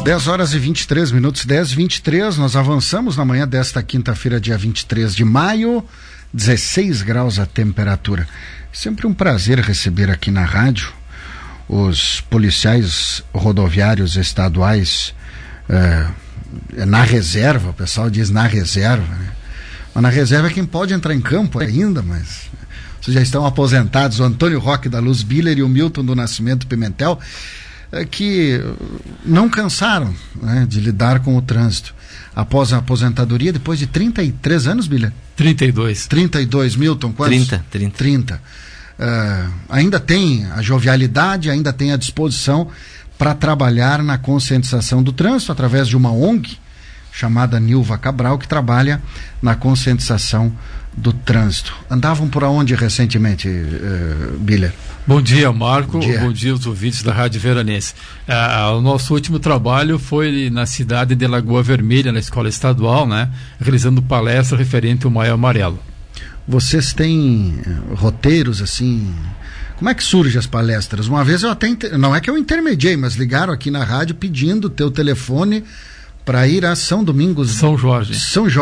10 horas e 23 minutos, 10h23, nós avançamos na manhã desta quinta-feira, dia 23 de maio, 16 graus a temperatura. Sempre um prazer receber aqui na rádio os policiais rodoviários estaduais na reserva, o pessoal diz na reserva, né? Mas na reserva é quem pode entrar em campo ainda, mas vocês já estão aposentados, o Antônio Roque da Luz Biller e o Milton do Nascimento Pimentel, que não cansaram, né, de lidar com o trânsito. Após a aposentadoria, depois de 33 anos, Biller? 32. 32, Milton, quantos? 30. Ainda tem a jovialidade, ainda tem a disposição para trabalhar na conscientização do trânsito através de uma ONG chamada Nilva Cabral, que trabalha na conscientização do trânsito. Andavam por onde recentemente, Biller? Bom dia, Marco. Bom dia aos ouvintes da Rádio Veranense. O nosso último trabalho foi na cidade de Lagoa Vermelha, na escola estadual, né, realizando palestra referente ao Maio Amarelo. Vocês têm roteiros assim? Como é que surgem as palestras? Uma vez eu até, não é que eu intermediei, mas ligaram aqui na rádio pedindo o teu telefone para ir a São Domingos. São Jorge.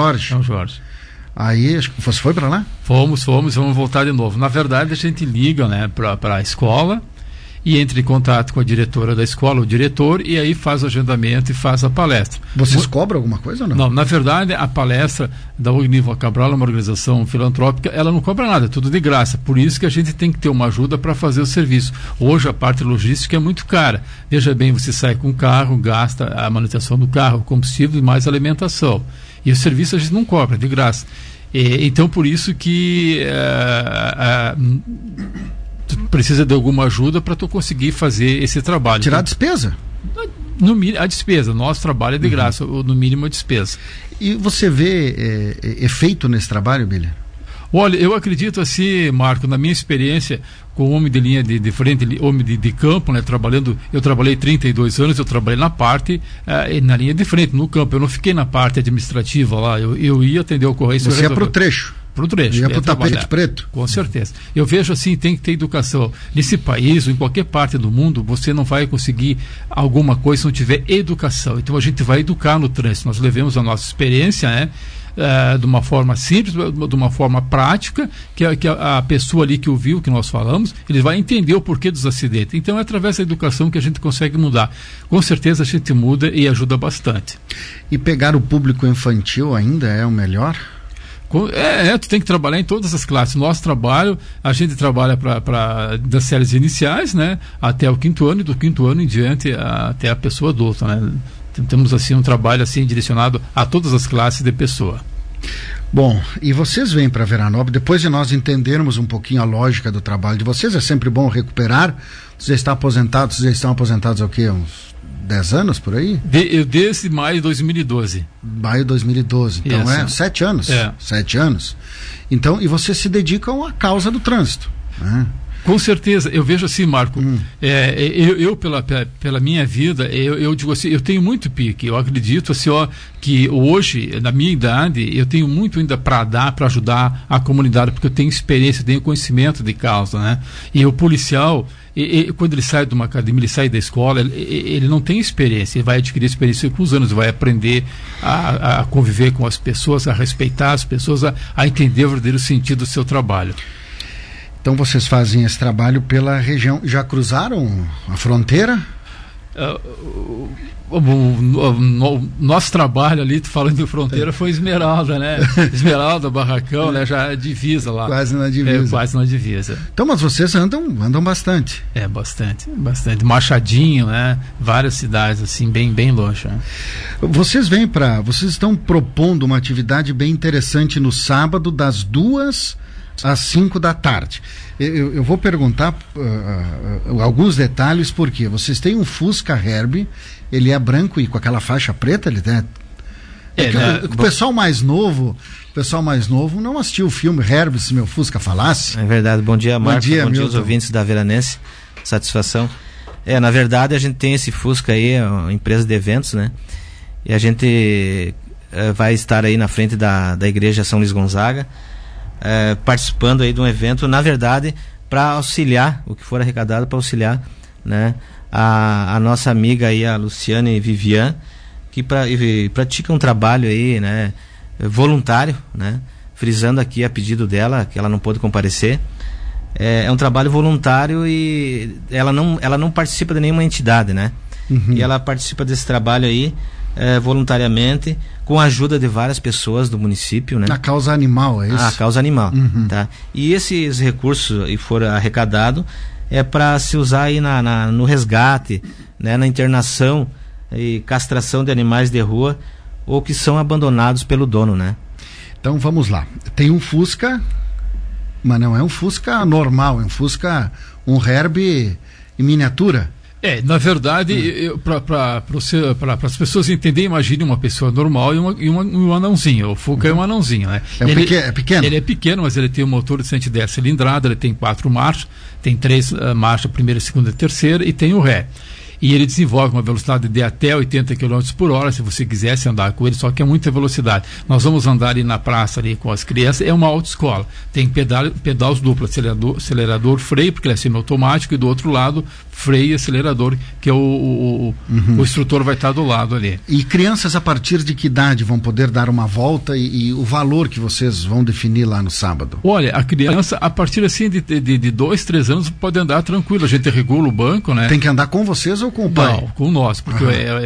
Aí, você foi para lá? Fomos, vamos voltar de novo. Na verdade, a gente liga, né, para a escola e entra em contato com a diretora da escola, o diretor, e aí faz o agendamento e faz a palestra. Vocês cobram alguma coisa ou não? Não, na verdade, a palestra da Nilva Cabral, uma organização filantrópica, ela não cobra nada, é tudo de graça. Por isso que a gente tem que ter uma ajuda para fazer o serviço. Hoje a parte logística é muito cara. Veja bem, você sai com o carro, gasta a manutenção do carro, o combustível e mais alimentação. E o serviço a gente não cobra, de graça. Então, por isso que tu precisa de alguma ajuda para tu conseguir fazer esse trabalho. Tirar a despesa? A despesa. Nosso trabalho é de graça, no mínimo a despesa. E você vê efeito nesse trabalho, Biller? Olha, eu acredito assim, Marco, na minha experiência com homem de linha de frente, homem de campo, né, eu trabalhei 32 anos, eu trabalhei na parte, na linha de frente, no campo, eu não fiquei na parte administrativa lá, eu ia atender a ocorrência. Você ia para o trecho? Para o trecho. Ia para o tapete preto? Com certeza. Eu vejo assim, tem que ter educação. Nesse país, ou em qualquer parte do mundo, você não vai conseguir alguma coisa se não tiver educação. Então a gente vai educar no trânsito, nós levamos a nossa experiência, né? De uma forma simples, de uma forma prática, que a pessoa ali que ouviu, que nós falamos, ele vai entender o porquê dos acidentes. Então é através da educação que a gente consegue mudar. Com certeza a gente muda e ajuda bastante. E pegar o público infantil ainda é o melhor? Tu tem que trabalhar em todas as classes. Nosso trabalho, a gente trabalha das séries iniciais, né, até o 5º ano, e do 5º ano em diante até a pessoa adulta, né? Temos assim um trabalho assim direcionado a todas as classes de pessoa. Bom, e vocês vêm para Veranópolis, depois de nós entendermos um pouquinho a lógica do trabalho de vocês, é sempre bom recuperar. Vocês estão aposentados há o quê? Uns 10 anos por aí? Desde maio de 2012. Maio de 2012, então isso. 7 anos. 7 anos. Então, e vocês se dedicam à causa do trânsito, né? Com certeza, eu vejo assim, Marco, eu pela minha vida, eu digo assim, eu tenho muito pique, eu acredito assim, que hoje, na minha idade, eu tenho muito ainda para dar, para ajudar a comunidade, porque eu tenho experiência, tenho conhecimento de causa, né? E o policial, quando ele sai de uma academia, ele sai da escola, ele não tem experiência, ele vai adquirir experiência com os anos, vai aprender a conviver com as pessoas, a respeitar as pessoas, a entender o verdadeiro sentido do seu trabalho. Então vocês fazem esse trabalho pela região. Já cruzaram a fronteira? Nosso trabalho ali, falando de fronteira, foi Esmeralda, né? Esmeralda, Barracão, né? Já é divisa lá. Quase na divisa. Quase na divisa. Então, mas vocês andam bastante. Bastante. Machadinho, né? Várias cidades, assim, bem longe. Né? Vocês estão propondo uma atividade bem interessante no sábado, das 2 às 5 da tarde. Eu vou perguntar alguns detalhes, porque vocês têm um Fusca Herbie, ele é branco e com aquela faixa preta, ele tem... O pessoal mais novo não assistiu o filme Herbie, se meu Fusca falasse. É verdade. Bom dia, Marcos. Bom dia aos ouvintes da Veranense. Satisfação. Na verdade, a gente tem esse Fusca aí, é uma empresa de eventos, né? E a gente vai estar aí na frente da igreja São Luís Gonzaga, participando aí de um evento, na verdade, para auxiliar, o que for arrecadado para auxiliar, né, a nossa amiga aí, a Luciane Vivian, que pratica um trabalho aí, né, voluntário, né, frisando aqui a pedido dela, que ela não pôde comparecer. É um trabalho voluntário e ela não participa de nenhuma entidade, né? E ela participa desse trabalho aí voluntariamente, com a ajuda de várias pessoas do município, né? A causa animal, é isso? A causa animal, tá? E esses recursos aí foram arrecadados para se usar aí no resgate, né? Na internação e castração de animais de rua ou que são abandonados pelo dono, né? Então vamos lá. Tem um Fusca, mas não é um Fusca normal, é um Fusca, um Herbie em miniatura. Na verdade, para as pessoas entenderem, imagine uma pessoa normal e um anãozinho. O Fusca é um anãozinho, né? É pequeno? Ele é pequeno, mas ele tem um motor de 110 cilindradas, ele tem 4 marchas, tem 3 marchas, primeira, segunda e terceira, e tem o ré. E ele desenvolve uma velocidade de até 80 km por hora, se você quisesse andar com ele, só que é muita velocidade. Nós vamos andar ali na praça ali com as crianças, é uma autoescola. Tem pedais duplos, acelerador, freio, porque ele é semiautomático, e do outro lado, freio e acelerador, que é o instrutor vai estar do lado ali. E crianças a partir de que idade vão poder dar uma volta e o valor que vocês vão definir lá no sábado? Olha, a criança, a partir assim de 2, 3 anos, pode andar tranquilo. A gente regula o banco, né? Tem que andar com vocês ou com o pai? Não, com nós, porque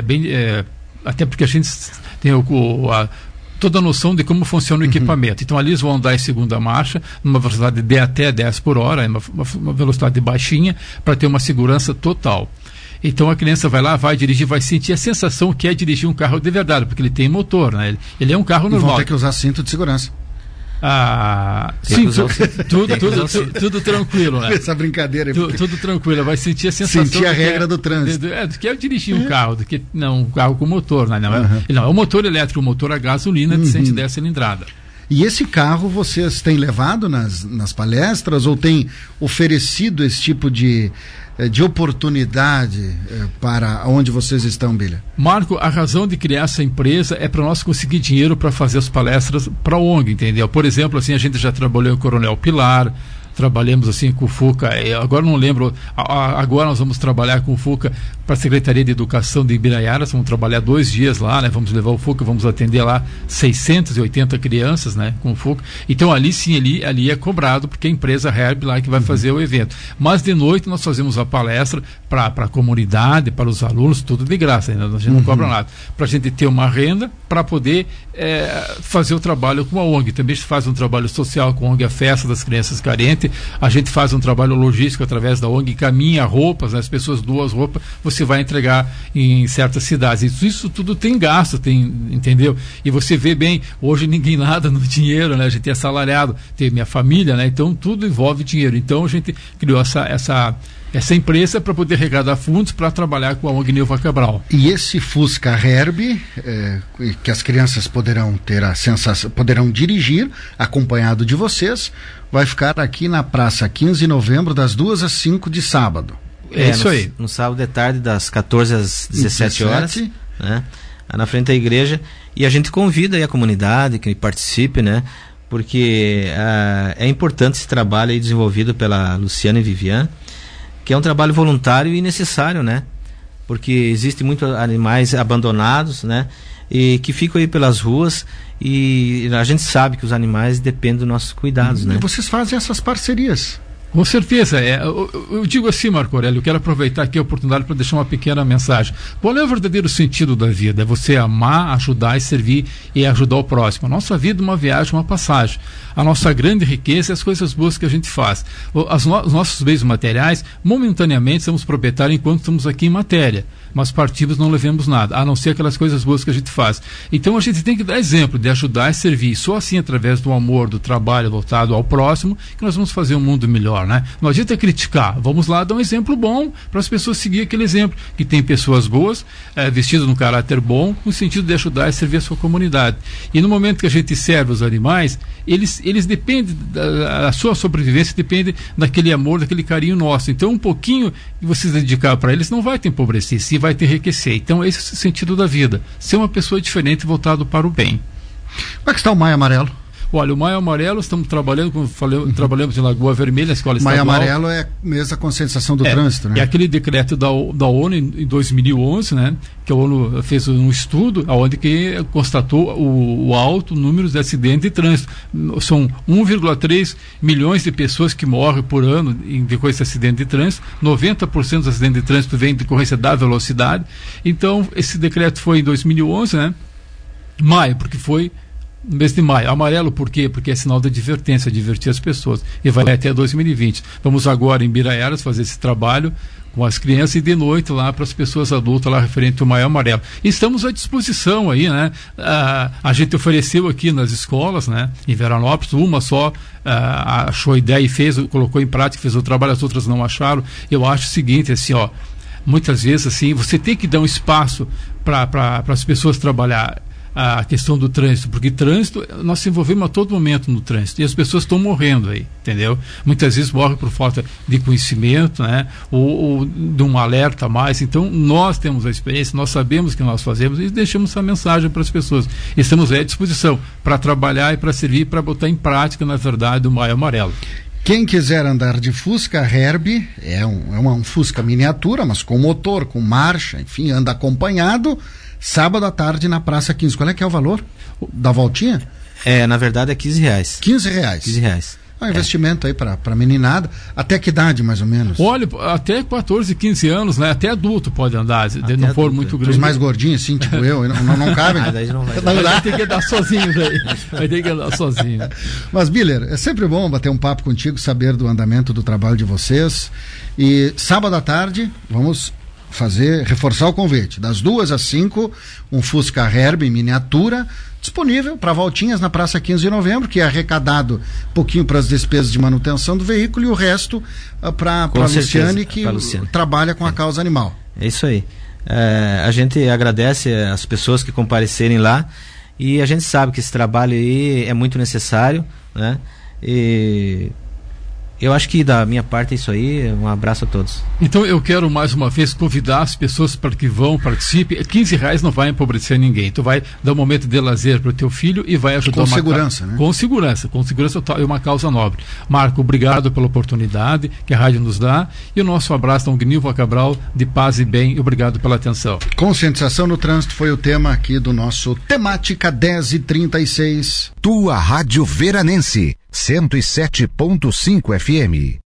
até porque a gente tem toda a noção de como funciona o equipamento. Então ali eles vão andar em segunda marcha, numa velocidade de até 10 por hora, uma velocidade baixinha, para ter uma segurança total. Então a criança vai lá, vai dirigir, vai sentir a sensação que é dirigir um carro de verdade, porque ele tem motor, né? Ele é um carro normal. Vão ter que usar cinto de segurança. Sim, tudo tranquilo, né? Essa brincadeira aí. Tudo tranquilo, vai sentir a sensação. Sentir a regra do trânsito. Do que é dirigir um carro, do que não um carro com motor, né? Não, é um motor elétrico, um motor a gasolina de 110 cilindradas. E esse carro vocês têm levado nas palestras ou têm oferecido esse tipo de oportunidade para onde vocês estão, Bilha? Marco, a razão de criar essa empresa é para nós conseguir dinheiro para fazer as palestras para a ONG, entendeu? Por exemplo, assim, a gente já trabalhou em Coronel Pilar, trabalhamos assim com o FUCA, agora não lembro, agora nós vamos trabalhar com o FUCA para a Secretaria de Educação de Ibiraiara, vamos trabalhar 2 dias lá, né? Vamos levar o FUCA, vamos atender lá 680 crianças, né? Com o FUCA, então ali sim, ali é cobrado, porque é a empresa Herb lá que vai fazer o evento, mas de noite nós fazemos a palestra para a comunidade, para os alunos, tudo de graça, ainda a gente não cobra nada, para a gente ter uma renda, para poder fazer o trabalho com a ONG. Também se faz um trabalho social com a ONG, a Festa das Crianças Carentes. A gente faz um trabalho logístico através da ONG, encaminha roupas, né? As pessoas doam as roupas, você vai entregar em certas cidades. Isso tudo tem gasto, entendeu? E você vê bem, hoje ninguém nada no dinheiro, né? A gente é assalariado, tem minha família, né? Então tudo envolve dinheiro. Então a gente criou essa empresa para poder arrecadar fundos para trabalhar com a ONG Nilva Cabral. E esse Fusca Herbie, que as crianças poderão ter a sensação, poderão dirigir, acompanhado de vocês, vai ficar aqui na Praça 15 de Novembro, das 2 às 5 de sábado. É isso aí. No sábado de tarde, das 14 às 17 horas, né? Na frente da igreja. E a gente convida aí a comunidade que participe, né? Porque é importante esse trabalho aí desenvolvido pela Luciane Vivian, que é um trabalho voluntário e necessário, né? Porque existem muitos animais abandonados, né? E que ficam aí pelas ruas, e a gente sabe que os animais dependem dos nossos cuidados, né? E vocês fazem essas parcerias? Com certeza. Eu digo assim, Marco Aurélio, eu quero aproveitar aqui a oportunidade para deixar uma pequena mensagem. Qual é o verdadeiro sentido da vida? É você amar, ajudar e servir e ajudar o próximo. A nossa vida é uma viagem, uma passagem. A nossa grande riqueza é as coisas boas que a gente faz. Os nossos bens materiais, momentaneamente, somos proprietários enquanto estamos aqui em matéria. Mas partimos, não levemos nada, a não ser aquelas coisas boas que a gente faz. Então a gente tem que dar exemplo de ajudar e servir. Só assim, através do amor, do trabalho voltado ao próximo, que nós vamos fazer um mundo melhor, né? Não adianta criticar, vamos lá dar um exemplo bom para as pessoas seguir aquele exemplo, que tem pessoas boas, vestidas num caráter bom, no sentido de ajudar e servir a sua comunidade. E no momento que a gente serve os animais, eles dependem, a sua sobrevivência depende daquele amor, daquele carinho nosso. Então um pouquinho que você dedicar para eles não vai te empobrecer, sim vai te enriquecer. Então esse é o sentido da vida, ser uma pessoa diferente voltado para o bem. Como é que está o Maio Amarelo? Olha, o Maio Amarelo, estamos trabalhando, como falei, trabalhamos em Lagoa Vermelha, a escola estadual. Maio Amarelo é mesmo a conscientização do trânsito, né? É aquele decreto da ONU em 2011, né? Que a ONU fez um estudo onde que constatou o alto número de acidentes de trânsito. São 1,3 milhões de pessoas que morrem por ano em decorrência de acidente de trânsito. 90% dos acidentes de trânsito vem em decorrência da velocidade. Então, esse decreto foi em 2011, né? Maio, porque foi no mês de maio. Amarelo, por quê? Porque é sinal de advertência, advertir as pessoas. E vai até 2020. Vamos agora em Biraiaras fazer esse trabalho com as crianças e de noite lá para as pessoas adultas lá referente ao Maio Amarelo. E estamos à disposição aí, né? A gente ofereceu aqui nas escolas, né? Em Veranópolis, uma só achou a ideia e colocou em prática, fez o trabalho, as outras não acharam. Eu acho o seguinte, assim, ó, muitas vezes assim, você tem que dar um espaço para as pessoas trabalhar a questão do trânsito, porque trânsito, nós se envolvemos a todo momento no trânsito e as pessoas estão morrendo aí, entendeu? Muitas vezes morrem por falta de conhecimento, né? Ou de um alerta a mais. Então nós temos a experiência, nós sabemos o que nós fazemos e deixamos essa mensagem para as pessoas. Estamos à disposição para trabalhar e para servir, para botar em prática, na verdade, o Maio Amarelo. Quem quiser andar de Fusca Herbie, é um Fusca miniatura, mas com motor, com marcha, enfim, anda acompanhado. Sábado à tarde na Praça 15. Qual é que é o valor da voltinha? Na verdade é R$15. R$15. Um investimento aí para meninada. Até que idade, mais ou menos? Olha, até 14, 15 anos, né? Até adulto pode andar, se não for muito grande. Os mais gordinhos, assim, tipo eu, não cabe. Daí não vai. Vai ter que andar sozinho daí. Vai ter que andar sozinho. Mas, Biller, é sempre bom bater um papo contigo, saber do andamento do trabalho de vocês. E sábado à tarde, vamos reforçar o convite, das 2 às 5, um Fusca Herbie miniatura, disponível para voltinhas na Praça 15 de Novembro, que é arrecadado um pouquinho para as despesas de manutenção do veículo e o resto para a Luciane, que trabalha com a causa animal. É isso aí. A gente agradece as pessoas que comparecerem lá e a gente sabe que esse trabalho aí é muito necessário, né? E eu acho que da minha parte é isso aí. Um abraço a todos. Então eu quero mais uma vez convidar as pessoas para que participem. R$15 não vai empobrecer ninguém. Tu vai dar um momento de lazer para o teu filho e vai ajudar com segurança, né? Com segurança é uma causa nobre. Marco, obrigado pela oportunidade que a rádio nos dá e o nosso abraço ao Gnilva Cabral, de paz e bem, e obrigado pela atenção. Conscientização no trânsito foi o tema aqui do nosso Temática 10h36. Tua Rádio Veranense 107.5 FM.